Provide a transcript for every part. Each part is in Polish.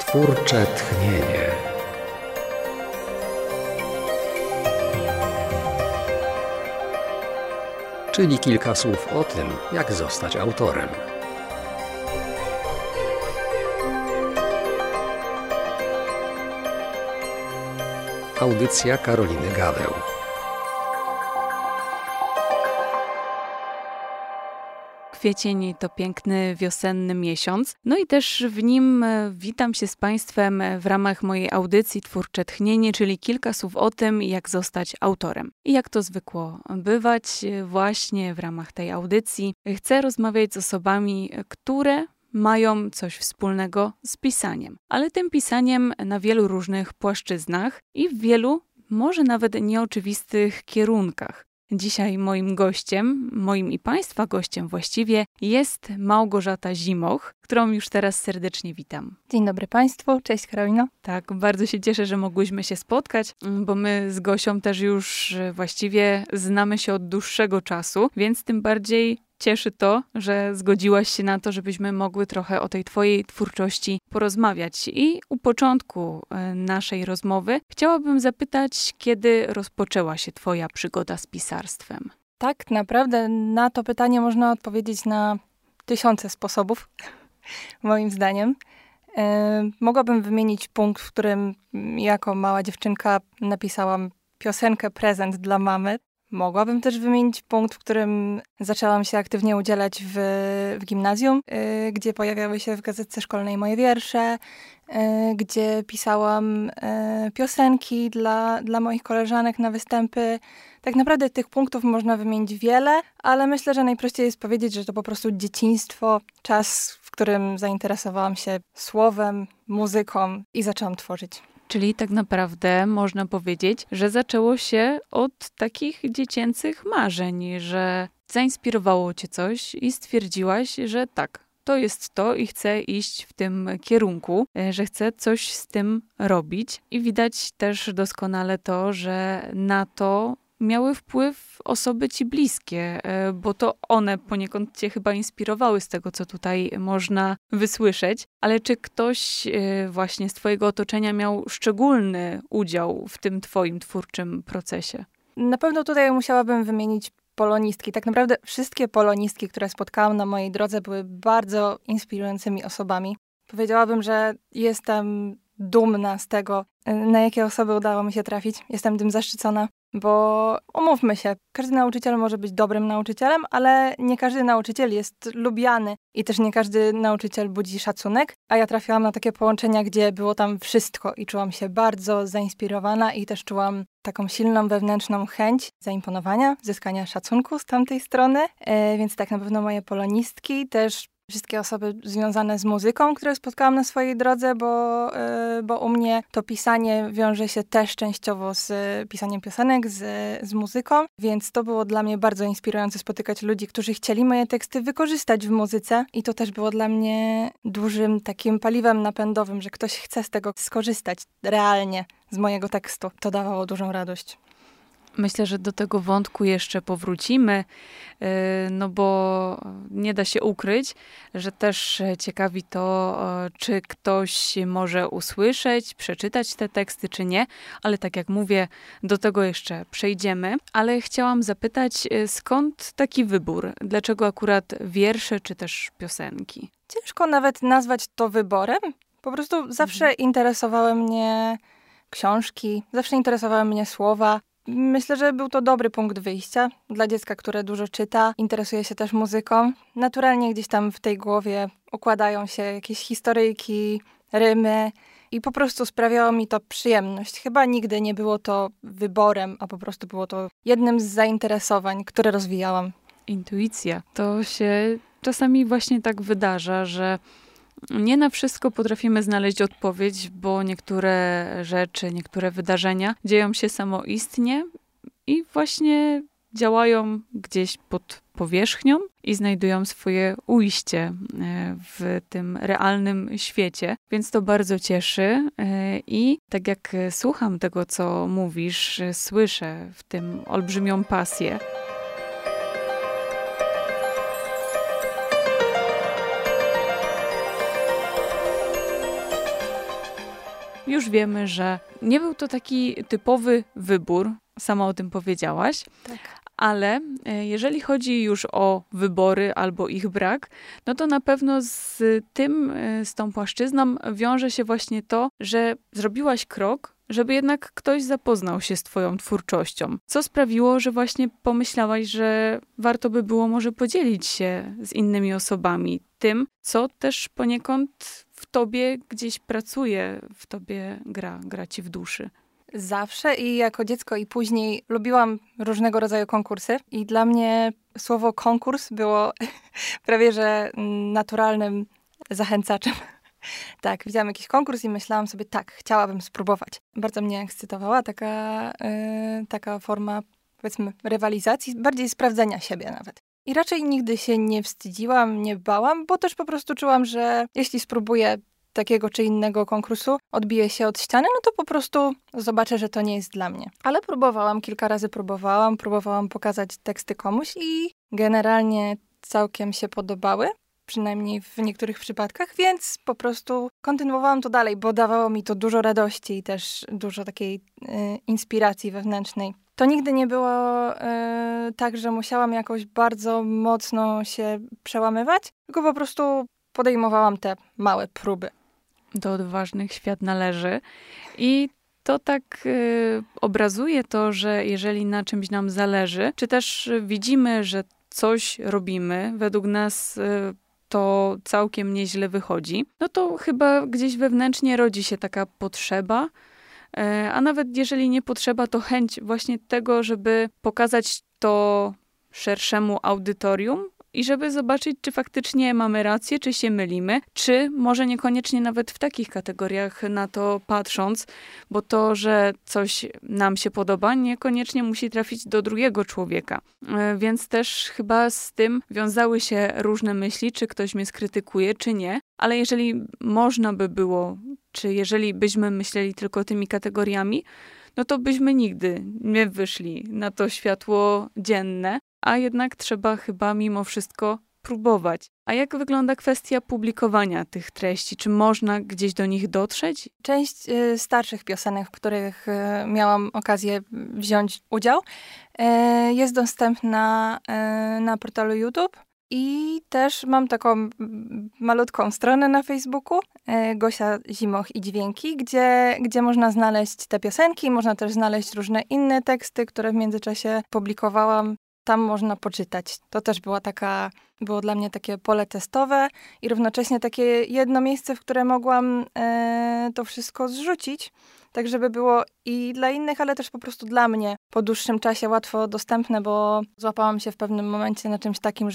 Twórcze tchnienie. Czyli kilka słów o tym, jak zostać autorem. Audycja Karoliny Gaweł. Kwiecień to piękny wiosenny miesiąc, no i też w nim witam się z Państwem w ramach mojej audycji Twórcze tchnienie, czyli kilka słów o tym, jak zostać autorem. I jak to zwykło bywać, właśnie w ramach tej audycji chcę rozmawiać z osobami, które mają coś wspólnego z pisaniem, ale tym pisaniem na wielu różnych płaszczyznach i w wielu, może nawet nieoczywistych kierunkach. Dzisiaj moim gościem, moim i Państwa gościem właściwie, jest Małgorzata Zimoch, którą już teraz serdecznie witam. Dzień dobry Państwu, cześć Karolino. Tak, bardzo się cieszę, że mogłyśmy się spotkać, bo my z Gosią też już właściwie znamy się od dłuższego czasu, więc tym bardziej cieszy to, że zgodziłaś się na to, żebyśmy mogły trochę o tej twojej twórczości porozmawiać. I u początku naszej rozmowy chciałabym zapytać, kiedy rozpoczęła się twoja przygoda z pisarstwem? Tak naprawdę na to pytanie można odpowiedzieć na tysiące sposobów, moim zdaniem. Mogłabym wymienić punkt, w którym jako mała dziewczynka napisałam piosenkę Prezent dla mamy. Mogłabym też wymienić punkt, w którym zaczęłam się aktywnie udzielać w gimnazjum, gdzie pojawiały się w gazetce szkolnej moje wiersze, gdzie pisałam piosenki dla moich koleżanek na występy. Tak naprawdę tych punktów można wymienić wiele, ale myślę, że najprościej jest powiedzieć, że to po prostu dzieciństwo, czas, w którym zainteresowałam się słowem, muzyką i zaczęłam tworzyć. Czyli tak naprawdę można powiedzieć, że zaczęło się od takich dziecięcych marzeń, że zainspirowało cię coś i stwierdziłaś, że tak, to jest to i chcę iść w tym kierunku, że chcę coś z tym robić. I widać też doskonale to, że na to miały wpływ osoby ci bliskie, bo to one poniekąd cię chyba inspirowały z tego, co tutaj można wysłyszeć. Ale czy ktoś właśnie z twojego otoczenia miał szczególny udział w tym twoim twórczym procesie? Na pewno tutaj musiałabym wymienić polonistki. Tak naprawdę wszystkie polonistki, które spotkałam na mojej drodze, były bardzo inspirującymi osobami. Powiedziałabym, że jestem dumna z tego, na jakie osoby udało mi się trafić. Jestem tym zaszczycona. Bo umówmy się, każdy nauczyciel może być dobrym nauczycielem, ale nie każdy nauczyciel jest lubiany i też nie każdy nauczyciel budzi szacunek, a ja trafiłam na takie połączenia, gdzie było tam wszystko i czułam się bardzo zainspirowana i też czułam taką silną wewnętrzną chęć zaimponowania, zyskania szacunku z tamtej strony, więc tak na pewno moje polonistki, też wszystkie osoby związane z muzyką, które spotkałam na swojej drodze, bo u mnie to pisanie wiąże się też częściowo z pisaniem piosenek, z muzyką, więc to było dla mnie bardzo inspirujące spotykać ludzi, którzy chcieli moje teksty wykorzystać w muzyce i to też było dla mnie dużym takim paliwem napędowym, że ktoś chce z tego skorzystać realnie z mojego tekstu. To dawało dużą radość. Myślę, że do tego wątku jeszcze powrócimy, no bo nie da się ukryć, że też ciekawi to, czy ktoś może usłyszeć, przeczytać te teksty, czy nie, ale tak jak mówię, do tego jeszcze przejdziemy. Ale chciałam zapytać, skąd taki wybór? Dlaczego akurat wiersze, czy też piosenki? Ciężko nawet nazwać to wyborem. Po prostu zawsze interesowały mnie książki, zawsze interesowały mnie słowa. Myślę, że był to dobry punkt wyjścia dla dziecka, które dużo czyta, interesuje się też muzyką. Naturalnie gdzieś tam w tej głowie układają się jakieś historyjki, rymy i po prostu sprawiało mi to przyjemność. Chyba nigdy nie było to wyborem, a po prostu było to jednym z zainteresowań, które rozwijałam. Intuicja. To się czasami właśnie tak wydarza, że nie na wszystko potrafimy znaleźć odpowiedź, bo niektóre rzeczy, niektóre wydarzenia dzieją się samoistnie i właśnie działają gdzieś pod powierzchnią i znajdują swoje ujście w tym realnym świecie. Więc to bardzo cieszy i tak jak słucham tego, co mówisz, słyszę w tym olbrzymią pasję. już wiemy, że nie był to taki typowy wybór, sama o tym powiedziałaś. Tak. Ale jeżeli chodzi już o wybory albo ich brak, no to na pewno z tą płaszczyzną wiąże się właśnie to, że zrobiłaś krok, żeby jednak ktoś zapoznał się z twoją twórczością. Co sprawiło, że właśnie pomyślałaś, że warto by było może podzielić się z innymi osobami tym, co też poniekąd w tobie gdzieś pracuje, w tobie gra ci w duszy. Zawsze i jako dziecko i później lubiłam różnego rodzaju konkursy i dla mnie słowo konkurs było prawie że naturalnym zachęcaczem. Tak, widziałam jakiś konkurs i myślałam sobie, tak, chciałabym spróbować. Bardzo mnie ekscytowała taka forma, powiedzmy, rywalizacji, bardziej sprawdzenia siebie nawet. I raczej nigdy się nie wstydziłam, nie bałam, bo też po prostu czułam, że jeśli spróbuję takiego czy innego konkursu, odbiję się od ściany, no to po prostu zobaczę, że to nie jest dla mnie. Ale kilka razy próbowałam pokazać teksty komuś i generalnie całkiem się podobały, przynajmniej w niektórych przypadkach, więc po prostu kontynuowałam to dalej, bo dawało mi to dużo radości i też dużo takiej inspiracji wewnętrznej. To nigdy nie było tak, że musiałam jakoś bardzo mocno się przełamywać, tylko po prostu podejmowałam te małe próby. Do odważnych świat należy. I to tak obrazuje to, że jeżeli na czymś nam zależy, czy też widzimy, że coś robimy, według nas to całkiem nieźle wychodzi, no to chyba gdzieś wewnętrznie rodzi się taka potrzeba, a nawet jeżeli nie potrzeba, to chęć właśnie tego, żeby pokazać to szerszemu audytorium, i żeby zobaczyć, czy faktycznie mamy rację, czy się mylimy, czy może niekoniecznie nawet w takich kategoriach na to patrząc, bo to, że coś nam się podoba, niekoniecznie musi trafić do drugiego człowieka. Więc też chyba z tym wiązały się różne myśli, czy ktoś mnie skrytykuje, czy nie. Ale jeżeli można by było, czy jeżeli byśmy myśleli tylko tymi kategoriami, no to byśmy nigdy nie wyszli na to światło dzienne. A jednak trzeba chyba mimo wszystko próbować. A jak wygląda kwestia publikowania tych treści? Czy można gdzieś do nich dotrzeć? Część starszych piosenek, w których miałam okazję wziąć udział, jest dostępna na portalu YouTube. I też mam taką malutką stronę na Facebooku, Gosia Zimoch i Dźwięki, gdzie można znaleźć te piosenki, można też znaleźć różne inne teksty, które w międzyczasie publikowałam. Tam można poczytać. To też było dla mnie takie pole testowe i równocześnie takie jedno miejsce, w które mogłam to wszystko zrzucić, tak żeby było i dla innych, ale też po prostu dla mnie po dłuższym czasie łatwo dostępne, bo złapałam się w pewnym momencie na czymś takim,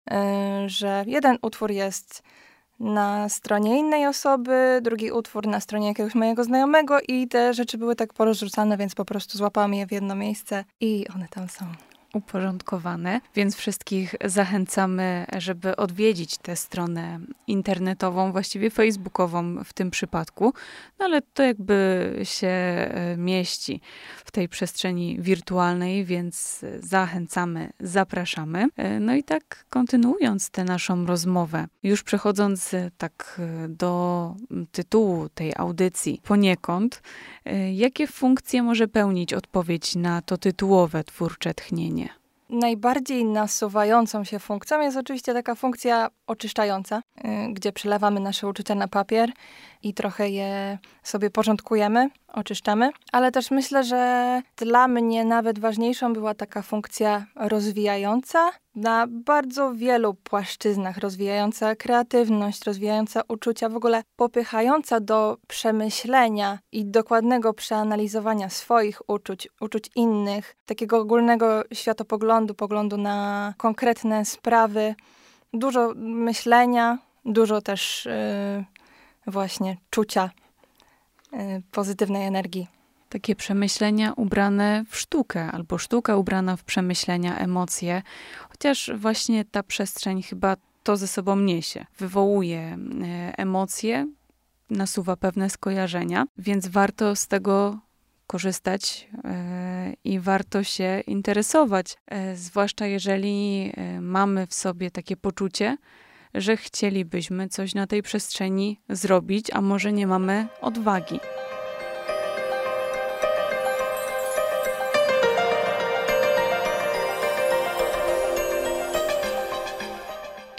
że jeden utwór jest na stronie innej osoby, drugi utwór na stronie jakiegoś mojego znajomego i te rzeczy były tak porozrzucane, więc po prostu złapałam je w jedno miejsce i one tam są. Uporządkowane, więc wszystkich zachęcamy, żeby odwiedzić tę stronę internetową, właściwie facebookową w tym przypadku, no ale to jakby się mieści w tej przestrzeni wirtualnej, więc zachęcamy, zapraszamy. No i tak kontynuując tę naszą rozmowę, już przechodząc tak do tytułu tej audycji poniekąd, jakie funkcje może pełnić odpowiedź na to tytułowe twórcze tchnienie? Najbardziej nasuwającą się funkcją jest oczywiście taka funkcja oczyszczająca, gdzie przelewamy nasze uczucia na papier i trochę je sobie porządkujemy, oczyszczamy. Ale też myślę, że dla mnie nawet ważniejszą była taka funkcja rozwijająca na bardzo wielu płaszczyznach, rozwijająca kreatywność, rozwijająca uczucia, w ogóle popychająca do przemyślenia i dokładnego przeanalizowania swoich uczuć innych, takiego ogólnego światopoglądu, poglądu na konkretne sprawy, dużo myślenia, dużo też właśnie czucia, pozytywnej energii. Takie przemyślenia ubrane w sztukę, albo sztuka ubrana w przemyślenia, emocje. Chociaż właśnie ta przestrzeń chyba to ze sobą niesie. Wywołuje emocje, nasuwa pewne skojarzenia, więc warto z tego korzystać i warto się interesować. Zwłaszcza jeżeli mamy w sobie takie poczucie, że chcielibyśmy coś na tej przestrzeni zrobić, a może nie mamy odwagi.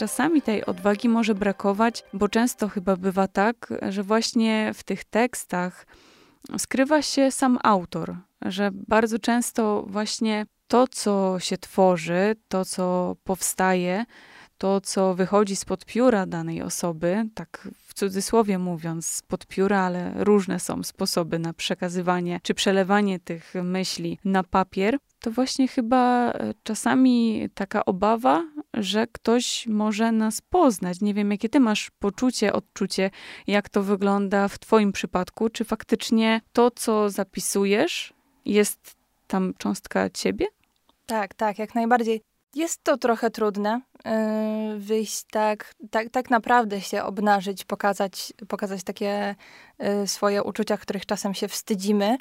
czasami tej odwagi może brakować, bo często chyba bywa tak, że właśnie w tych tekstach skrywa się sam autor, że bardzo często właśnie to, co się tworzy, to, co powstaje, to, co wychodzi spod pióra danej osoby, tak w cudzysłowie mówiąc, spod pióra, ale różne są sposoby na przekazywanie czy przelewanie tych myśli na papier, to właśnie chyba czasami taka obawa, że ktoś może nas poznać. Nie wiem, jakie ty masz poczucie, odczucie, jak to wygląda w twoim przypadku. Czy faktycznie to, co zapisujesz, jest tam cząstka ciebie? Tak, jak najbardziej. Jest to trochę trudne, wyjść tak naprawdę się obnażyć, pokazać takie swoje uczucia, których czasem się wstydzimy,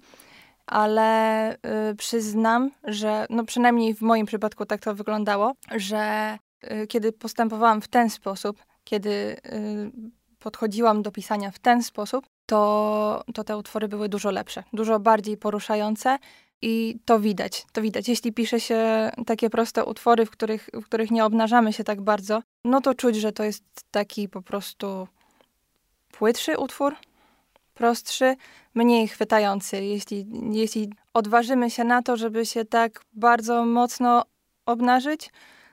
ale przyznam, że no przynajmniej w moim przypadku tak to wyglądało, że kiedy postępowałam w ten sposób, kiedy podchodziłam do pisania w ten sposób, to te utwory były dużo lepsze, dużo bardziej poruszające. I to widać. Jeśli pisze się takie proste utwory, w których nie obnażamy się tak bardzo, no to czuć, że to jest taki po prostu płytszy utwór, prostszy, mniej chwytający. Jeśli odważymy się na to, żeby się tak bardzo mocno obnażyć,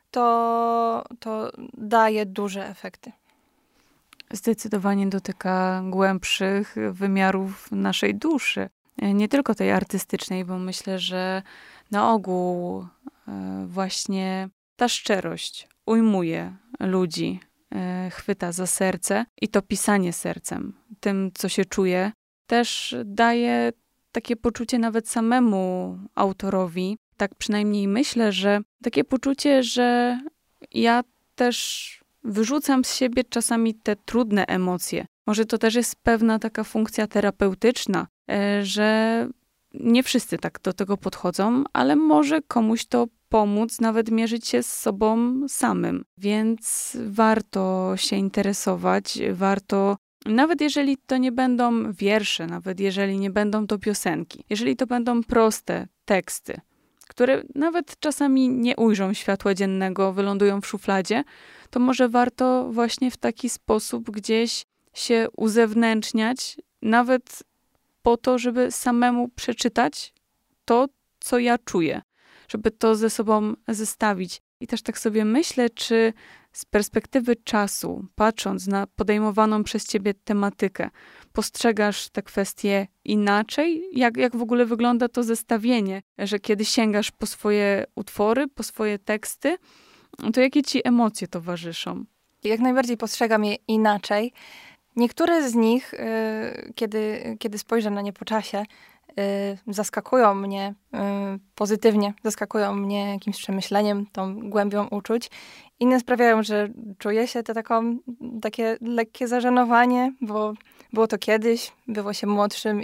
to daje duże efekty. Zdecydowanie dotyka głębszych wymiarów naszej duszy. Nie tylko tej artystycznej, bo myślę, że na ogół właśnie ta szczerość ujmuje ludzi, chwyta za serce i to pisanie sercem, tym, co się czuje, też daje takie poczucie nawet samemu autorowi. Tak przynajmniej myślę, że takie poczucie, że ja też wyrzucam z siebie czasami te trudne emocje. Może to też jest pewna taka funkcja terapeutyczna, że nie wszyscy tak do tego podchodzą, ale może komuś to pomóc nawet mierzyć się z sobą samym. Więc warto się interesować, warto, nawet jeżeli to nie będą wiersze, nawet jeżeli nie będą to piosenki, jeżeli to będą proste teksty, które nawet czasami nie ujrzą światła dziennego, wylądują w szufladzie, to może warto właśnie w taki sposób gdzieś się uzewnętrzniać, nawet po to, żeby samemu przeczytać to, co ja czuję, żeby to ze sobą zestawić. I też tak sobie myślę, czy z perspektywy czasu, patrząc na podejmowaną przez ciebie tematykę, postrzegasz te kwestie inaczej? Jak w ogóle wygląda to zestawienie, że kiedy sięgasz po swoje utwory, po swoje teksty, to jakie ci emocje towarzyszą? Jak najbardziej postrzegam je inaczej. Niektóre z nich, kiedy spojrzę na nie po czasie, zaskakują mnie pozytywnie, zaskakują mnie jakimś przemyśleniem, tą głębią uczuć. Inne sprawiają, że czuję się takie lekkie zażenowanie, bo było to kiedyś, było się młodszym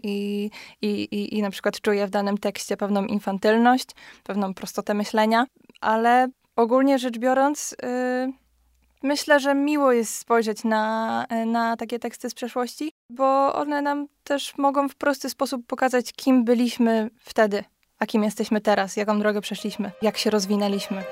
i na przykład czuję w danym tekście pewną infantylność, pewną prostotę myślenia, ale ogólnie rzecz biorąc, myślę, że miło jest spojrzeć na takie teksty z przeszłości, bo one nam też mogą w prosty sposób pokazać, kim byliśmy wtedy, a kim jesteśmy teraz, jaką drogę przeszliśmy, jak się rozwinęliśmy.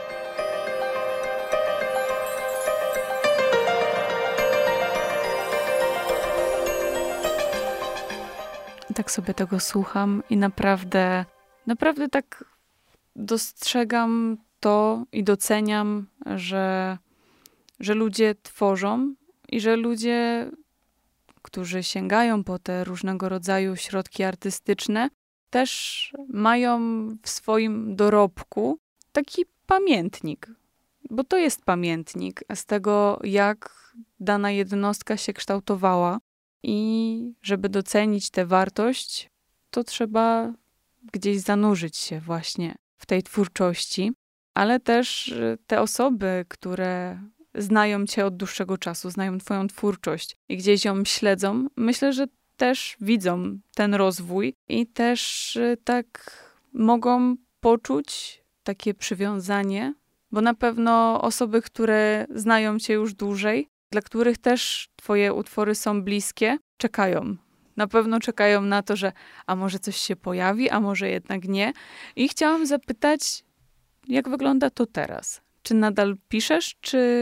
Tak sobie tego słucham i naprawdę tak dostrzegam to i doceniam, że ludzie tworzą i że ludzie, którzy sięgają po te różnego rodzaju środki artystyczne, też mają w swoim dorobku taki pamiętnik. Bo to jest pamiętnik z tego, jak dana jednostka się kształtowała i żeby docenić tę wartość, to trzeba gdzieś zanurzyć się właśnie w tej twórczości, ale też te osoby, które znają cię od dłuższego czasu, znają twoją twórczość i gdzieś ją śledzą, myślę, że też widzą ten rozwój i też tak mogą poczuć takie przywiązanie, bo na pewno osoby, które znają cię już dłużej, dla których też twoje utwory są bliskie, czekają. Na pewno czekają na to, że a może coś się pojawi, a może jednak nie. I chciałam zapytać, jak wygląda to teraz? Czy nadal piszesz,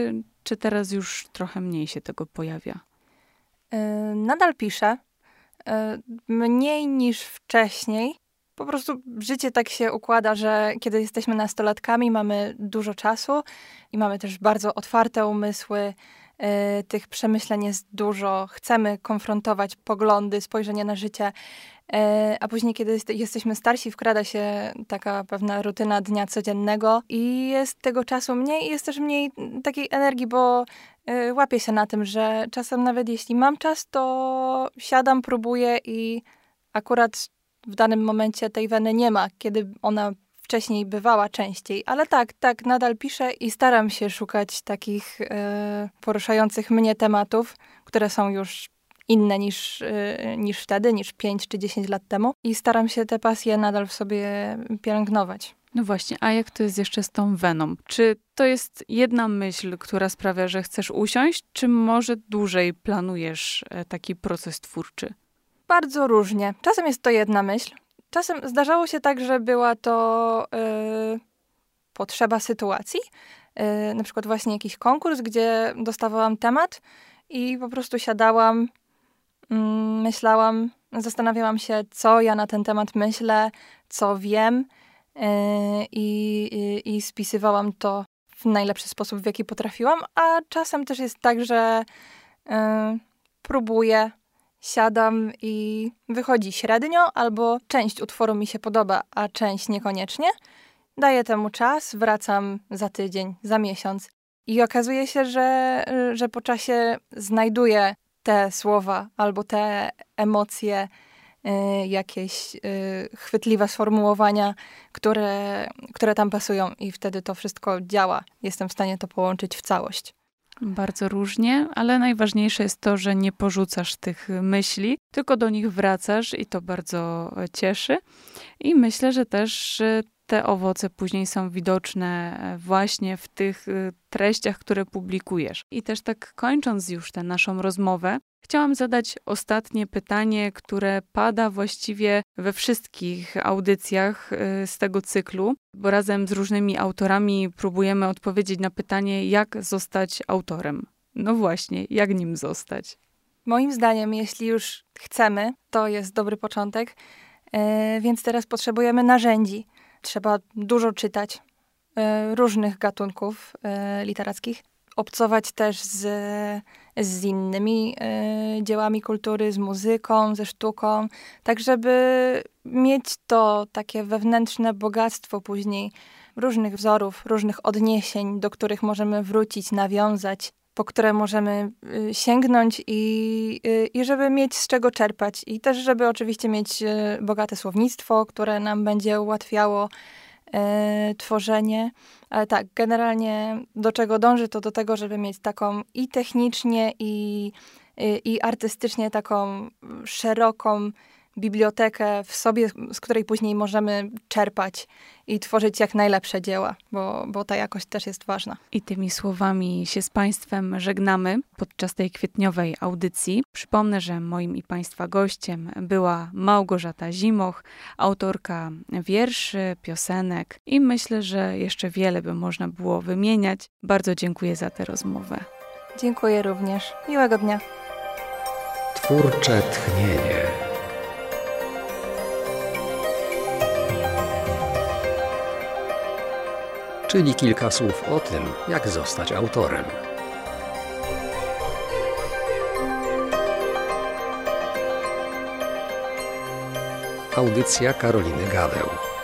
czy teraz już trochę mniej się tego pojawia? Nadal piszę. Mniej niż wcześniej. Po prostu życie tak się układa, że kiedy jesteśmy nastolatkami, mamy dużo czasu i mamy też bardzo otwarte umysły. Tych przemyśleń jest dużo. Chcemy konfrontować poglądy, spojrzenie na życie. A później, kiedy jesteśmy starsi, wkrada się taka pewna rutyna dnia codziennego i jest tego czasu mniej i jest też mniej takiej energii, bo łapię się na tym, że czasem nawet jeśli mam czas, to siadam, próbuję i akurat w danym momencie tej weny nie ma, kiedy ona wcześniej bywała częściej. Ale tak, nadal piszę i staram się szukać takich poruszających mnie tematów, które są już inne niż wtedy, niż 5 czy 10 lat temu. I staram się te pasje nadal w sobie pielęgnować. No właśnie, a jak to jest jeszcze z tą weną? Czy to jest jedna myśl, która sprawia, że chcesz usiąść, czy może dłużej planujesz taki proces twórczy? Bardzo różnie. Czasem jest to jedna myśl. Czasem zdarzało się tak, że była to potrzeba sytuacji. Na przykład właśnie jakiś konkurs, gdzie dostawałam temat i po prostu siadałam, myślałam, zastanawiałam się, co ja na ten temat myślę, co wiem i spisywałam to w najlepszy sposób, w jaki potrafiłam. A czasem też jest tak, że próbuję, siadam i wychodzi średnio, albo część utworu mi się podoba, a część niekoniecznie. Daję temu czas, wracam za tydzień, za miesiąc. I okazuje się, że po czasie znajduję te słowa albo te emocje, jakieś chwytliwe sformułowania, które tam pasują i wtedy to wszystko działa. Jestem w stanie to połączyć w całość. Bardzo różnie, ale najważniejsze jest to, że nie porzucasz tych myśli, tylko do nich wracasz i to bardzo cieszy. I myślę, że też te owoce później są widoczne właśnie w tych treściach, które publikujesz. I też tak kończąc już tę naszą rozmowę, chciałam zadać ostatnie pytanie, które pada właściwie we wszystkich audycjach z tego cyklu, bo razem z różnymi autorami próbujemy odpowiedzieć na pytanie, jak zostać autorem. No właśnie, jak nim zostać? Moim zdaniem, jeśli już chcemy, to jest dobry początek, więc teraz potrzebujemy narzędzi. Trzeba dużo czytać różnych gatunków literackich, obcować też z innymi dziełami kultury, z muzyką, ze sztuką, tak żeby mieć to takie wewnętrzne bogactwo później różnych wzorów, różnych odniesień, do których możemy wrócić, nawiązać, po które możemy sięgnąć i żeby mieć z czego czerpać. I też, żeby oczywiście mieć bogate słownictwo, które nam będzie ułatwiało tworzenie. Ale tak, generalnie do czego dąży, to do tego, żeby mieć taką i technicznie, i artystycznie taką szeroką bibliotekę w sobie, z której później możemy czerpać i tworzyć jak najlepsze dzieła, bo ta jakość też jest ważna. I tymi słowami się z Państwem żegnamy podczas tej kwietniowej audycji. Przypomnę, że moim i Państwa gościem była Małgorzata Zimoch, autorka wierszy, piosenek i myślę, że jeszcze wiele by można było wymieniać. Bardzo dziękuję za tę rozmowę. Dziękuję również. Miłego dnia. Twórcze tchnienie. Czyli kilka słów o tym, jak zostać autorem. Audycja Karoliny Gaweł.